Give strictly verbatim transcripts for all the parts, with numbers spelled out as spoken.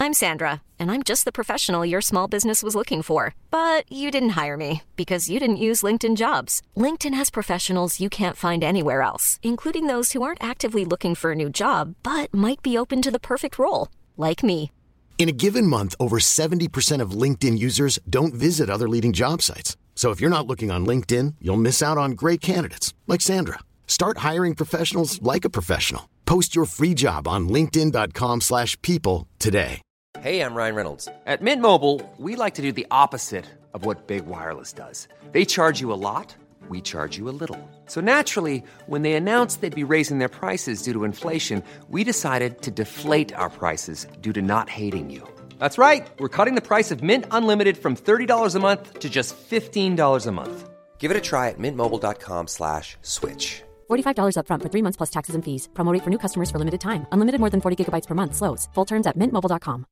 I'm Sandra, and I'm just the professional your small business was looking for. But you didn't hire me because you didn't use LinkedIn Jobs. LinkedIn has professionals you can't find anywhere else, including those who aren't actively looking for a new job, but might be open to the perfect role, like me. In a given month, over seventy percent of LinkedIn users don't visit other leading job sites. So if you're not looking on LinkedIn, you'll miss out on great candidates like Sandra. Start hiring professionals like a professional. Post your free job on linkedin dot com slash people today. Hey, I'm Ryan Reynolds. At Mint Mobile, we like to do the opposite of what Big Wireless does. They charge you a lot, we charge you a little. So naturally, when they announced they'd be raising their prices due to inflation, we decided to deflate our prices due to not hating you. That's right. We're cutting the price of Mint Unlimited from thirty dollars a month to just fifteen dollars a month. Give it a try at mintmobile.com slash switch. forty-five dollars up front for three months plus taxes and fees. Promo rate for new customers for limited time. Unlimited more than forty gigabytes per month. Slows full terms at mint mobile dot com.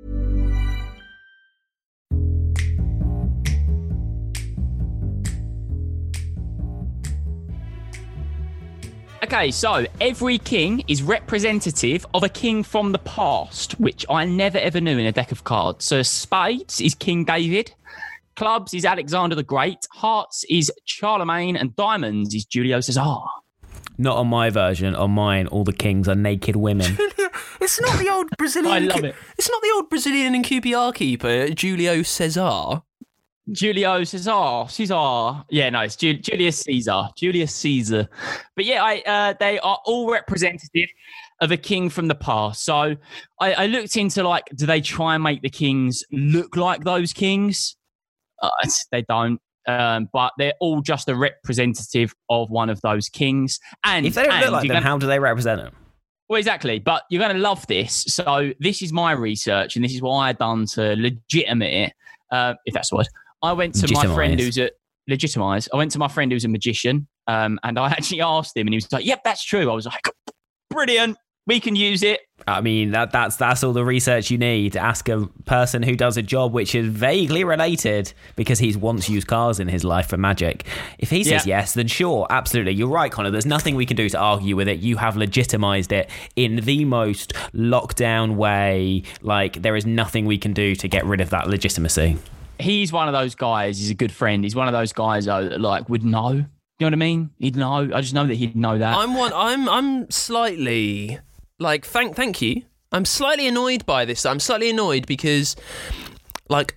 Okay, so every king is representative of a king from the past, which I never ever knew in a deck of cards. So spades is King David, clubs is Alexander the Great, hearts is Charlemagne, and diamonds is Julio Cesar. Not on my version. On mine, all the kings are naked women. It's not the old Brazilian. I love it. It's not the old Brazilian and Q P R keeper, Julio Cesar. Julio Cesar, Caesar. Yeah, no, it's Ju- Julius Caesar, Julius Caesar. But yeah, I, uh, they are all representative of a king from the past. So I, I looked into like, do they try and make the kings look like those kings? Uh, they don't. Um, but they're all just a representative of one of those kings. And if they don't look like them, gonna, how do they represent them? Well, exactly. But you're going to love this. So this is my research, and this is what I done to legitimate it, uh, if that's the word. I went to Legitimize. my friend who's a legitimize. I went to my friend who's a magician, um, and I actually asked him, and he was like, "Yep, that's true." I was like, "Brilliant, we can use it." I mean, that that's that's all the research you need to ask a person who does a job which is vaguely related because he's once used cars in his life for magic. If he says yeah. yes, then sure, absolutely. You're right, Connor. There's nothing we can do to argue with it. You have legitimized it in the most lockdown way. Like, there is nothing we can do to get rid of that legitimacy. He's one of those guys. He's a good friend. He's one of those guys though, that like would know. You know what I mean? He'd know. I just know that he'd know that. I'm one. I'm. I'm slightly like. Thank. Thank you. I'm slightly annoyed by this. I'm slightly annoyed because, like,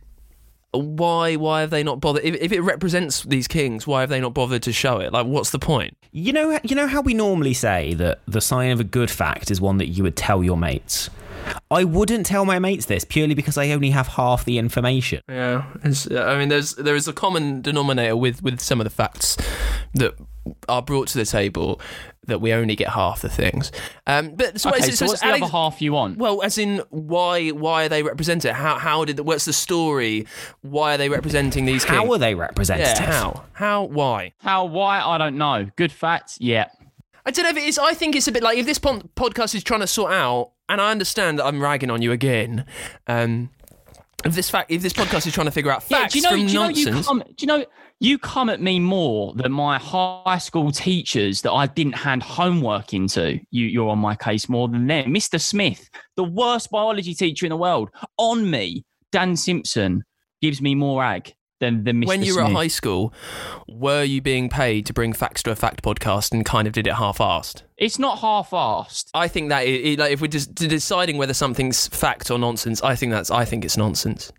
why? Why have they not bothered? If, if it represents these kings, why have they not bothered to show it? Like, what's the point? You know. You know how we normally say that the sign of a good fact is one that you would tell your mates. I wouldn't tell my mates this purely because I only have half the information. Yeah, it's, I mean, there's there is a common denominator with, with some of the facts that are brought to the table that we only get half the things. Um, but so, okay, it's, so it's, what's the Alex, other half you want? Well, as in why why are they represented? How how did what's the story? Why are they representing these kings? How are they representative? Yeah, how how why How? Why? I don't know. Good facts. Yeah. I don't know if it is. I think it's a bit like if this po- podcast is trying to sort out, and I understand that I'm ragging on you again. Um, if this fact, if this podcast is trying to figure out facts yeah, do you know, from do you know nonsense, you come, do you know you come at me more than my high school teachers that I didn't hand homework into. You, you're on my case more than them. Mister Smith, the worst biology teacher in the world, on me. Dan Simpson gives me more ag. Than, than Mister When you were Smith. at high school, were you being paid to bring Facts to a Fact podcast and kind of did it half-assed? It's not half-assed. I think that it, it, like if we're just deciding whether something's fact or nonsense, I think that's I think it's nonsense.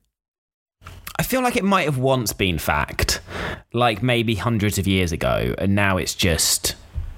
I feel like it might have once been fact, like maybe hundreds of years ago, and now it's just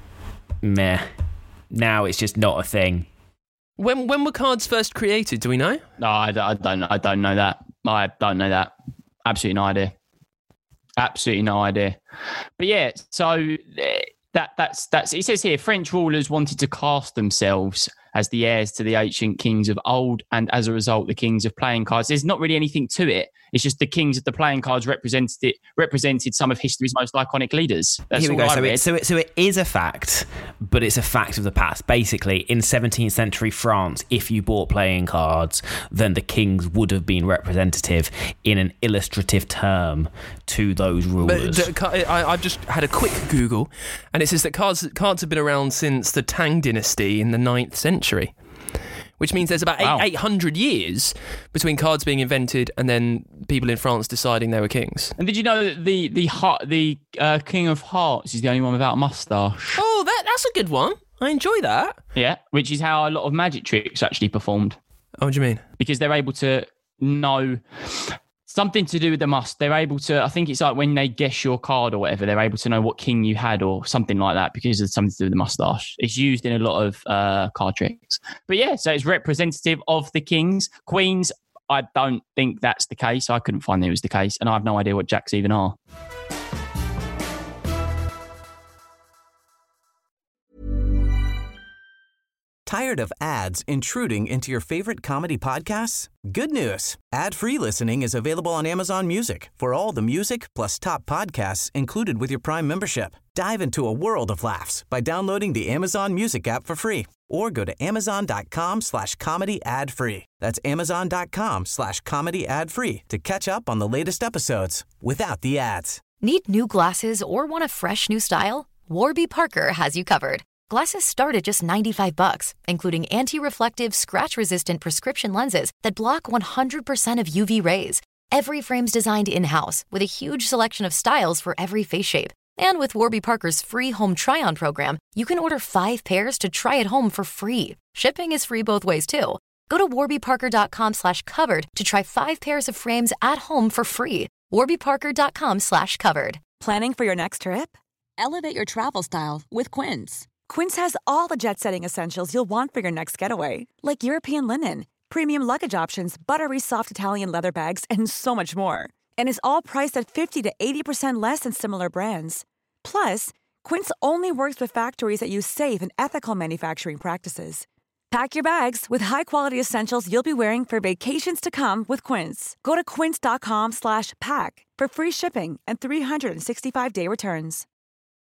meh. Now it's just not a thing. When when were cards first created? Do we know? No, I, I don't. I don't know that. I don't know that. Absolutely no idea. Absolutely no idea. But yeah, so that that's that's. It says here, French rulers wanted to cast themselves as the heirs to the ancient kings of old, and as a result, the kings of playing cards. There's not really anything to it. It's just the kings of the playing cards represented it, represented some of history's most iconic leaders. That's Here we all go. I So read. it, so, it, so it is a fact, but it's a fact of the past. Basically, in seventeenth century France, if you bought playing cards, then the kings would have been representative in an illustrative term to those rulers. But the, I, I've just had a quick Google, and it says that cards cards have been around since the Tang dynasty in the ninth century. which means there's about Wow. eight, 800 years between cards being invented and then people in France deciding they were kings. And did you know that the the heart, the uh, King of Hearts is the only one without a moustache? Oh, that that's a good one. I enjoy that. Yeah, which is how a lot of magic tricks are actually performed, Oh, what do you mean? because they're able to know something to do with the must. They're able to, I think it's like when they guess your card or whatever, they're able to know what king you had or something like that because of something to do with the moustache. It's used in a lot of uh, card tricks. But yeah, so it's representative of the kings. Queens, I don't think that's the case. I couldn't find that it was the case. And I have no idea what jacks even are. Tired of ads intruding into your favorite comedy podcasts? Good news. Ad-free listening is available on Amazon Music for all the music plus top podcasts included with your Prime membership. Dive into a world of laughs by downloading the Amazon Music app for free or go to amazon.com slash comedy ad free. That's amazon.com slash comedy ad free to catch up on the latest episodes without the ads. Need new glasses or want a fresh new style? Warby Parker has you covered. Glasses start at just ninety-five bucks, including anti-reflective, scratch-resistant prescription lenses that block one hundred percent of U V rays. Every frame's designed in-house with a huge selection of styles for every face shape. And with Warby Parker's free home try-on program, you can order five pairs to try at home for free. Shipping is free both ways, too. Go to warbyparker.com slash covered to try five pairs of frames at home for free. warbyparker.com slash covered. Planning for your next trip? Elevate your travel style with Quince. Quince has all the jet-setting essentials you'll want for your next getaway, like European linen, premium luggage options, buttery soft Italian leather bags, and so much more. And is all priced at fifty to eighty percent less than similar brands. Plus, Quince only works with factories that use safe and ethical manufacturing practices. Pack your bags with high-quality essentials you'll be wearing for vacations to come with Quince. Go to quince.com slash pack for free shipping and three sixty-five day returns.